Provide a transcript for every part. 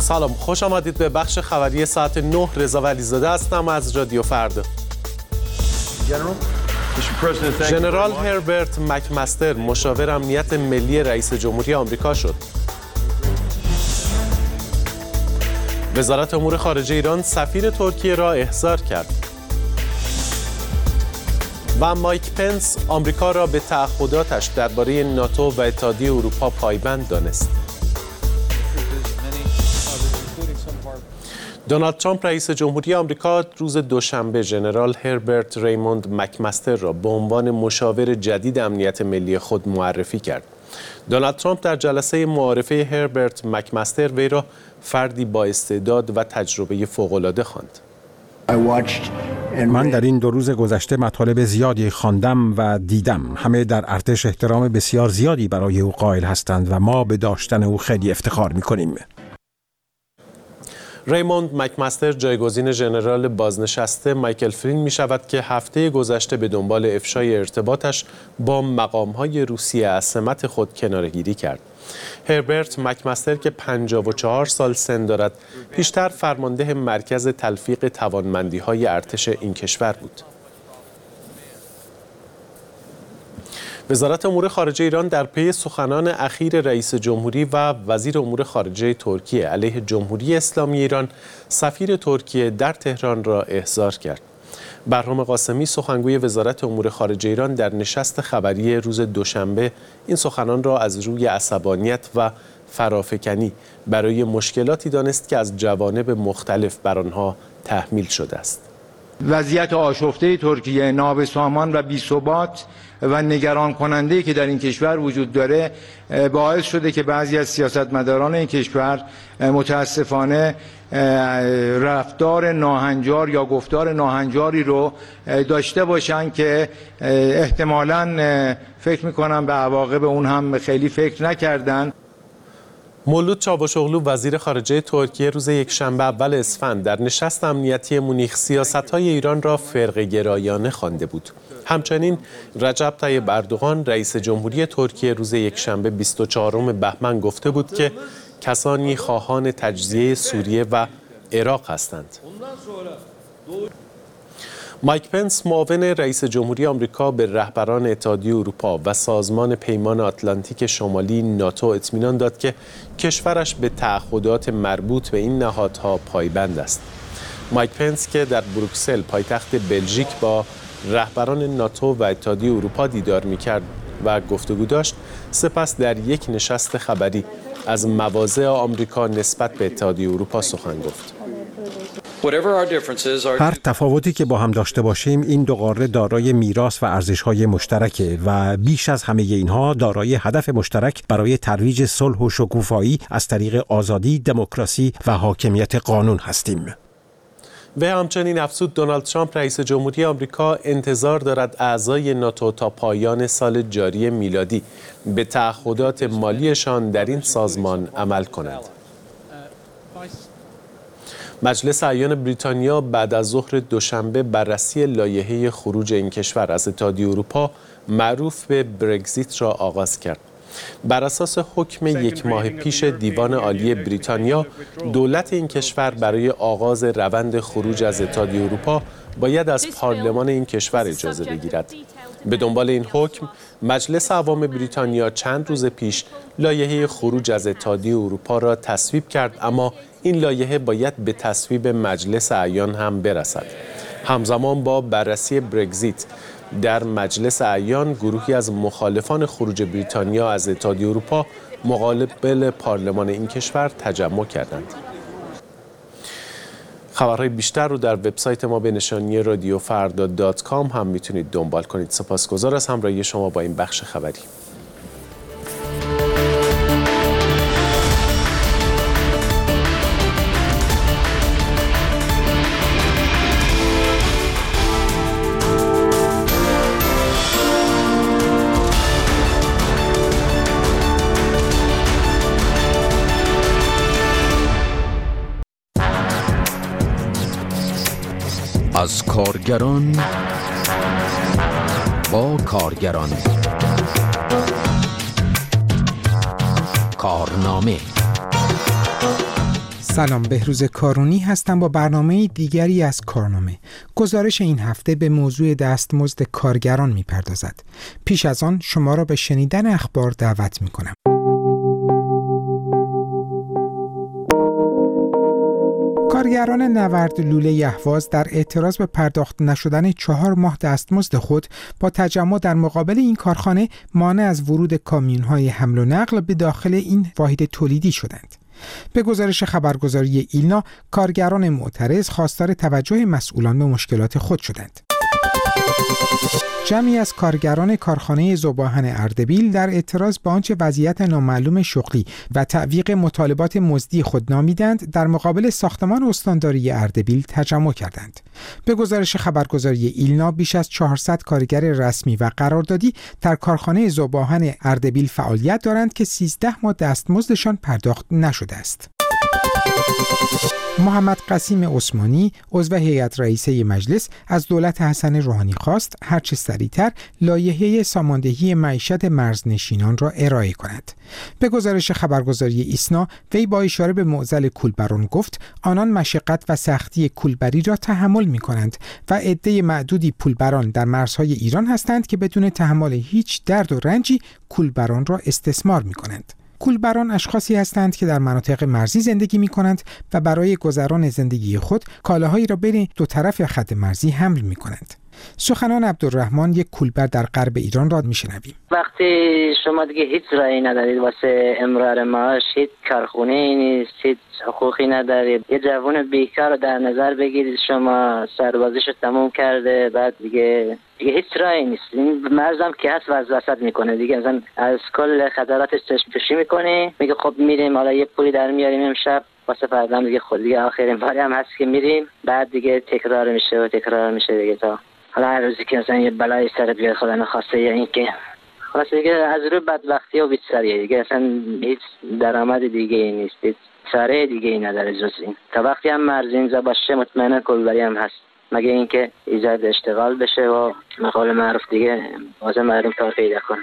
سلام، خوش آمدید به بخش خبری ساعت 9. رضا ولیزاده هستم از رادیو فردا. ژنرال هربرت مکمستر مشاور امنیت ملی رئیس جمهوری آمریکا شد. وزارت امور خارجه ایران سفیر ترکیه را احضار کرد. و مایک پنس آمریکا را به تعهداتش درباره ناتو و اتحادیه اروپا پایبند دانست. دونالد ترامپ رئیس جمهوری آمریکا روز دوشنبه ژنرال هربرت ریموند مکمستر را به عنوان مشاور جدید امنیت ملی خود معرفی کرد. دونالد ترامپ در جلسه معارفه هربرت مکمستر وی را فردی با استعداد و تجربه فوق‌العاده خواند. من در این 2 روز گذشته مطالب زیادی خواندم و دیدم. همه در ارتش احترام بسیار زیادی برای او قائل هستند و ما به داشتن او خیلی افتخار می‌کنیم. ریموند مکمستر جایگزین ژنرال بازنشسته مایکل فلین می شود که هفته گذشته به دنبال افشای ارتباطش با مقام‌های روسیه از سمت خود کناره‌گیری کرد. هربرت مکمستر که 54 سال سن دارد، پیشتر فرمانده مرکز تلفیق توانمندی‌های ارتش این کشور بود. وزارت امور خارجه ایران در پی سخنان اخیر رئیس جمهوری و وزیر امور خارجه ترکیه علیه جمهوری اسلامی ایران سفیر ترکیه در تهران را احضار کرد. بهرام قاسمی سخنگوی وزارت امور خارجه ایران در نشست خبری روز دوشنبه این سخنان را از روی عصبانیت و فرافکنی برای مشکلاتی دانست که از جوانب مختلف بر آنها تحمیل شده است. وضعیت آشفته ترکیه، نابسامان و بی‌ثبات و نگران کننده‌ای که در این کشور وجود داره باعث شده که بعضی از سیاستمداران این کشور متاسفانه رفتار ناهنجار یا گفتار ناهنجاری رو داشته باشن که احتمالاً فکر می‌کنم به عواقب اون هم خیلی فکر نکردن. مولود چاوشوغلو وزیر خارجه ترکیه روز یکشنبه اول اسفند در نشست امنیتی مونیخ سیاست‌های ایران را فرقه‌گرایانه خوانده بود. همچنین رجب طیب اردوغان رئیس جمهوری ترکیه روز یکشنبه 24 بهمن گفته بود که کسانی خواهان تجزیه سوریه و عراق هستند. مایک پنس معاون رئیس جمهوری آمریکا به رهبران اتحادیه اروپا و سازمان پیمان آتلانتیک شمالی ناتو اطمینان داد که کشورش به تعهدات مربوط به این نهادها پایبند است. مایک پنس که در بروکسل پایتخت بلژیک با رهبران ناتو و اتحادیه اروپا دیدار می‌کرد و گفتگو داشت، سپس در یک نشست خبری از مواضع آمریکا نسبت به اتحادیه اروپا سخن گفت. هر تفاوتی که با هم داشته باشیم، این 2 قاره دارای میراث و ارزش‌های مشترکه و بیش از همه اینها دارای هدف مشترک برای ترویج صلح و شکوفایی از طریق آزادی، دموکراسی و حاکمیت قانون هستیم. و همچنین افزود دونالد ترامپ رئیس جمهوری آمریکا انتظار دارد اعضای ناتو تا پایان سال جاری میلادی به تعهدات مالیشان در این سازمان عمل کنند. مجلس اعیان بریتانیا بعد از ظهر دوشنبه بررسی لایحه خروج این کشور از اتحادیه اروپا معروف به برگزیت را آغاز کرد. بر اساس حکم 1 ماه پیش دیوان عالی بریتانیا، دولت این کشور برای آغاز روند خروج از اتحادیه اروپا باید از پارلمان این کشور اجازه بگیرد. به دنبال این حکم، مجلس عوام بریتانیا چند روز پیش لایحه خروج از اتحادیه اروپا را تصویب کرد، اما این لایحه باید به تصویب مجلس اعیان هم برسد. همزمان با بررسی برگزیت در مجلس اعیان، گروهی از مخالفان خروج بریتانیا از اتحادیه اروپا مقابل پارلمان این کشور تجمع کردند. خبرهای بیشتر رو در وبسایت ما به نشانی radiofarda.com هم میتونید دنبال کنید. سپاسگزار از همراهی شما با این بخش خبری. از کارگران با کارگران، کارنامه سلام، بهروز کارونی هستم با برنامه دیگری از کارنامه. گزارش این هفته به موضوع دستمزد کارگران می‌پردازد. پیش از آن شما را به شنیدن اخبار دعوت می‌کنم. کارگران نورد لوله اهواز در اعتراض به پرداخت نشدن 4 ماه دستمزد خود با تجمع در مقابل این کارخانه مانع از ورود کامیون‌های حمل و نقل به داخل این واحد تولیدی شدند. به گزارش خبرگزاری ایلنا، کارگران معترض خواستار توجه مسئولان به مشکلات خود شدند. جمعی از کارگران کارخانه ذوب‌آهن اردبیل در اعتراض به آنچه وضعیت نامعلوم شغلی و تعویق مطالبات مزدی خود نامیدند، در مقابل ساختمان استانداری اردبیل تجمع کردند. به گزارش خبرگزاری ایلنا، بیش از 400 کارگر رسمی و قراردادی در کارخانه ذوب‌آهن اردبیل فعالیت دارند که 13 ماه دستمزدشان پرداخت نشده است. محمد قسیم عثمانی، عضو هیئت رئیسه مجلس، از دولت حسن روحانی خواست هرچه سریعتر لایحه ساماندهی معیشت مرزنشینان را ارائه کند. به گزارش خبرگزاری ایسنا، وی با اشاره به معضل کولبران گفت آنان مشقت و سختی کولبری را تحمل می‌کنند و عده معدودی پولبران در مرزهای ایران هستند که بدون تحمل هیچ درد و رنجی کولبران را استثمار می‌کنند. کولبران اشخاصی هستند که در مناطق مرزی زندگی می کنند و برای گذران زندگی خود کالاهایی را بین دو طرف خط مرزی حمل می کنند. سخنان عبدالرحمن، یک کولبر در غرب ایران، را میشنویم. وقتی شما دیگه هیچ راهی ندارید واسه امرار معاش، هیچ کارخونه نیست، هیچ حقوقی ندارید، یه جوان بیکار رو در نظر بگیرید، شما سربازیشو تموم کرده، بعد دیگه هیچ راهی نیست. این مرزم که هست وسط میکنه دیگه، مثلا از کل خطراتش چشم پوشی میکنه، میگه خب میریم حالا یه پولی در میاریم امشب واسه فردا دیگه، خود دیگه آخرین باری هم هست که میریم، بعد دیگه تکرار میشه دیگه، تا حالا هر روزی که مثلا یه بلای سرت بیاد خدا نخواسته، یا این که خلاص دیگه از روی بدبختی و بی‌سریه دیگه، اصلا هیچ درآمد دیگه ای نیست، هیچ چاره دیگه ای نداره جز این. تا وقتی هم مرز اینجا باشه مطمئنا کولبری هم هست، مگه اینکه ایجاد اشتغال بشه و مقال معروف دیگه واسه مردم کار پیدا کنه.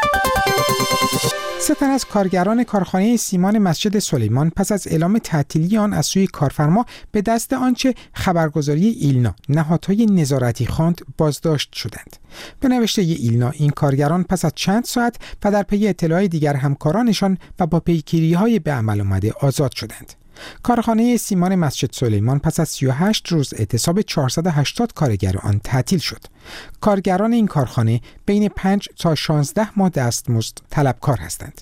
3 تن از کارگران کارخانه سیمان مسجد سلیمان پس از اعلام تعطیلی آن از سوی کارفرما به دست آنچه خبرگزاری ایلنا نهادهای نظارتی خواند بازداشت شدند. به نوشته ایلنا، این کارگران پس از چند ساعت و در پی اطلاع دیگر همکارانشان و با پیگیری‌های به عمل آمده آزاد شدند. کارخانه سیمان مسجد سلیمان پس از 38 روز اعتصاب 480 کارگر آن تعطیل شد. کارگران این کارخانه بین 5 تا 16 ماه دستمزد طلبکار هستند.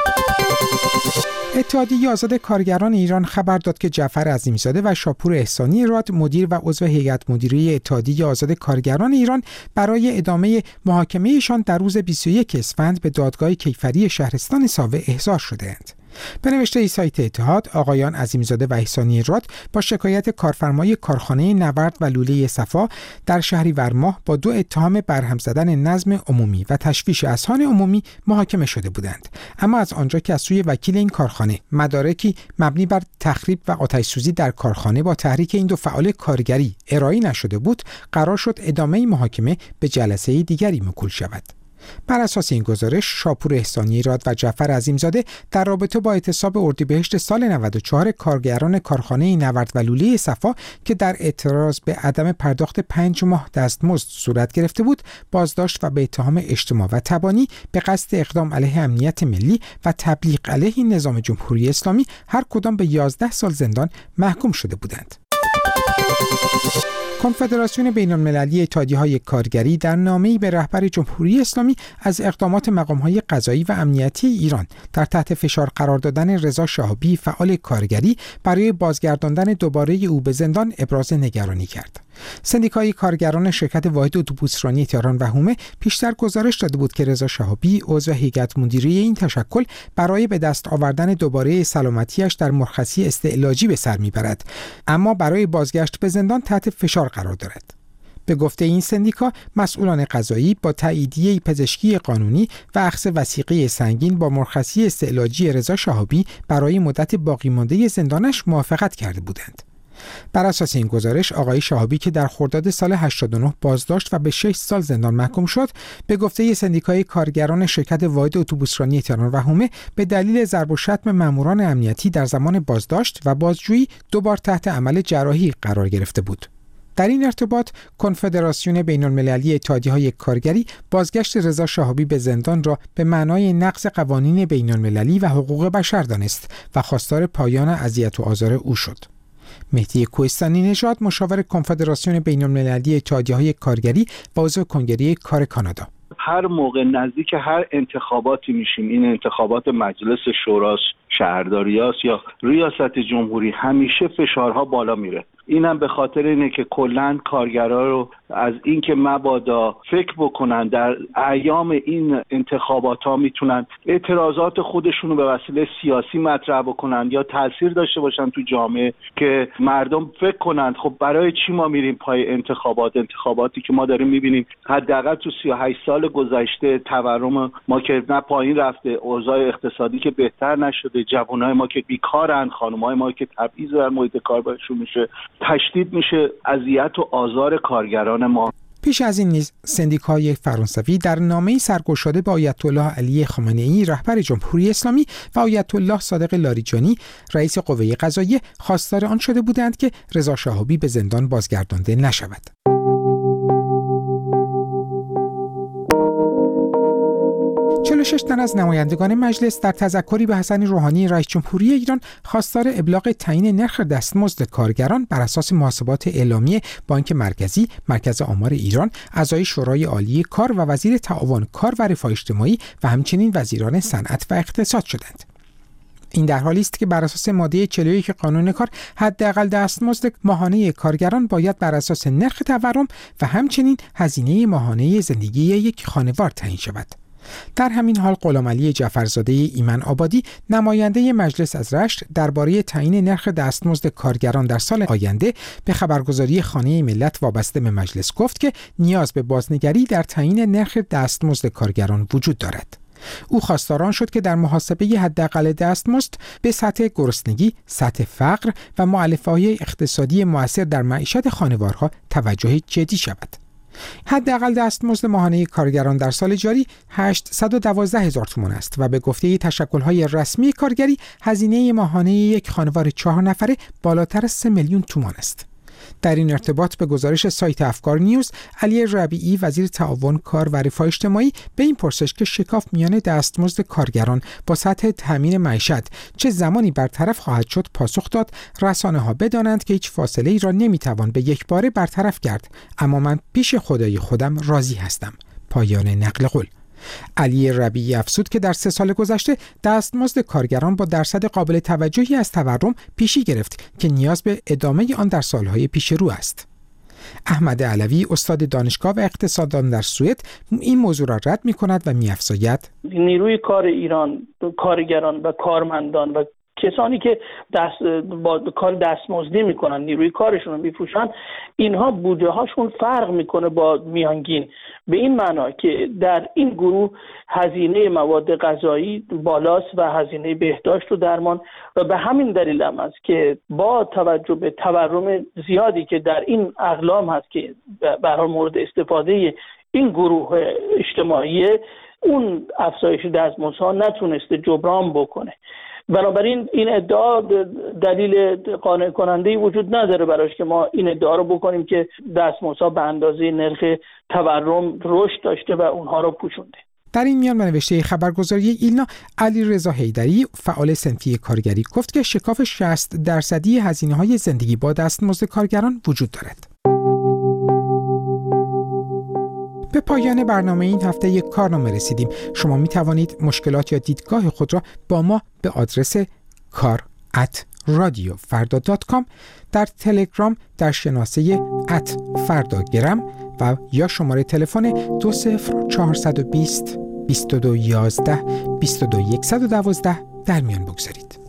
اتحادیه آزاد کارگران ایران خبر داد که جعفر عظیمی‌زاده و شاپور احسانی راد، مدیر و عضو هیئت مدیره اتحادیه آزاد کارگران ایران، برای ادامه محاکمه‌شان در روز 21 اسفند به دادگاه کیفری شهرستان ساوه احضار شده‌اند. به نوشته سایت اتحاد، آقایان عظیمی‌زاده و احسانی راد با شکایت کارفرمای کارخانه نورد و لوله صفا در شهریور ماه با 2 اتهام برهم زدن نظم عمومی و تشویش اذهان عمومی محاکمه شده بودند. اما از آنجا که از سوی وکیل این کارخانه مدارکی مبنی بر تخریب و آتش‌سوزی در کارخانه با تحریک این 2 فعال کارگری ارائه نشده بود، قرار شد ادامه محاکمه به جلسه دیگری موکول شود. بر اساس این گزارش، شاپور احسانی راد و جعفر عظیمی‌زاده در رابطه با اعتصاب اردیبهشت سال 94 کارگران کارخانه نورد و لوله صفا که در اعتراض به عدم پرداخت 5 ماه دستمزد صورت گرفته بود، بازداشت و به اتهام اجتماع و تبانی به قصد اقدام علیه امنیت ملی و تبلیغ علیه نظام جمهوری اسلامی هر کدام به 11 سال زندان محکوم شده بودند. کنفدراسیون بین‌المللی اتحادیه‌های کارگری در نامه‌ای به رهبر جمهوری اسلامی از اقدامات مقام‌های قضایی و امنیتی ایران در تحت فشار قرار دادن رضا شهابی، فعال کارگری، برای بازگرداندن دوباره او به زندان ابراز نگرانی کرد. سندیکای کارگران شرکت واحد اتوبوسرانی تهران و حومه پیشتر گزارش داده بود که رضا شهابی، عضو هیئت مدیره این تشکل، برای به دست آوردن دوباره سلامتیش در مرخصی استعلاجی به سر میبرد، اما برای بازگشت به زندان تحت فشار قرار دارد. به گفته این سندیکا، مسئولان قضایی با تاییدیه پزشکی قانونی و اخذ وثیقه سنگین با مرخصی استعلاجی رضا شهابی برای مدت باقی مانده زندانش موافقت کرده بودند. بر اساس این گزارش آقای شهابی که در خرداد سال 89 بازداشت و به 6 سال زندان محکوم شد، به گفته سندیکای کارگران شرکت واحد اتوبوسرانی تهران و حومه به دلیل ضرب و شتم ماموران امنیتی در زمان بازداشت و بازجویی 2 بار تحت عمل جراحی قرار گرفته بود. در این ارتباط کنفدراسیون بین‌المللی اتحادیه‌های کارگری بازگشت رضا شهابی به زندان را به معنای نقض قوانین بین‌المللی و حقوق بشر دانست و خواستار پایان اذیت و آزار او شد. مهدی کوهستانی نژاد، مشاور کنفدراسیون بین‌المللی اتحادیه‌های کارگری و عضو کنگره کار کانادا: هر موقع نزدیک هر انتخاباتی میشیم، این انتخابات مجلس شورا، شهرداریاست یا ریاست جمهوری، همیشه فشارها بالا میره. اینم به خاطر اینه که کلاً کارگرها رو از اینکه مبادا فکر بکنن در ایام این انتخابات ها میتونن اعتراضات خودشون رو به وسیله سیاسی مطرح بکنن یا تاثیر داشته باشن تو جامعه، که مردم فکر کنن خب برای چی ما میریم پای انتخاباتی که ما داریم میبینیم حداقل تو 38 سال گذشته تورم ما که نه پایین رفته، اوضاع اقتصادی که بهتر نشده، جوانای ما که بیکارن، خانمای ما که تبعیض در محیط کار بهشون میشه، تشدید میشه اذیت و آزار کارگران ما. پیش از این نیز سندیکای فرانسوی در نامه‌ای سرگشاده به آیت الله علی خامنه‌ای رهبر جمهوری اسلامی و آیت الله صادق لاریجانی رئیس قوه قضاییه خواستار آن شده بودند که رضا شهابی به زندان بازگردانده نشود. 46 تن از نمایندگان مجلس در تذکری به حسن روحانی رئیس جمهوری ایران خواستار ابلاغ تعیین نرخ دستمزد کارگران بر اساس محاسبات اعلامی بانک مرکزی، مرکز آمار ایران، اعضای شورای عالی کار و وزیر تعاون کار و رفاه اجتماعی و همچنین وزیران صنعت و اقتصاد شدند. این در حالی است که بر اساس ماده 41 قانون کار حداقل دستمزد ماهانه کارگران باید بر اساس نرخ تورم و همچنین هزینه ماهانه زندگی یک خانوار تعیین شود. در همین حال غلامعلی جعفرزاده ایمن آبادی، نماینده مجلس از رشت، درباره تعیین نرخ دستمزد کارگران در سال آینده به خبرگزاری خانه ملت وابسته به مجلس گفت که نیاز به بازنگری در تعیین نرخ دستمزد کارگران وجود دارد. او خواستار آن شد که در محاسبه حداقل دستمزد به سطح گرسنگی، سطح فقر و مؤلفه‌های اقتصادی مؤثر در معیشت خانوارها توجه جدی شود. حداقل دستمزد ماهانه کارگران در سال جاری 812,000 تومان است و به گفته تشکل‌های رسمی کارگری هزینه ماهانه یک خانوار 4 نفره بالاتر از 3 میلیون تومان است. در این ارتباط به گزارش سایت افکار نیوز، علی ربیعی وزیر تعاون کار و رفاه اجتماعی به این پرسش که شکاف میان دستمزد کارگران با سطح تامین معیشت چه زمانی برطرف خواهد شد پاسخ داد رسانه‌ها بدانند که هیچ فاصله ای را نمیتوان به یک باره برطرف کرد، اما من پیش خدای خودم راضی هستم. پایان نقل قول. علی ربیعی افزود که در 3 سال گذشته دستمزد کارگران با درصد قابل توجهی از تورم پیشی گرفت که نیاز به ادامه آن در سالهای پیش رو است. احمد علوی، استاد دانشگاه و اقتصاددان در سوئد، این موضوع را رد می‌کند و می‌افزاید نیروی کار ایران، کارگران و کارمندان و کسانی که با کار دستمزدی میکنن، نیروی کارشون رو میفروشن، اینها بوده هاشون فرق میکنه با میانگین، به این معنا که در این گروه هزینه مواد غذایی بالاست و هزینه بهداشت و درمان، و به همین دلیل هم است که با توجه به تورم زیادی که در این اقلام هست که به هر حال مورد استفاده این گروه اجتماعی، اون افزایش دستمزدها نتونسته جبران بکنه. بنابراین این ادعا دلیل قانع کننده‌ای وجود نداره براش که ما این ادعا رو بکنیم که دستمزدها به اندازه نرخ تورم رشد داشته و اونها رو پوشونده. در این میان نوشته خبرگزاری ایلنا، علی رضا حیدری، فعال صنفی کارگری، گفت که شکاف 60% هزینه‌های زندگی با دستمزد کارگران وجود دارد. به پایان برنامه این هفته یک کارنامه رسیدیم. شما می توانید مشکلات یا دیدگاه خود را با ما به آدرس kar@radiofarda.com، در تلگرام در شناسه @fardagram و یا شماره تلفن 20420 2211 22112 در میان بگذارید.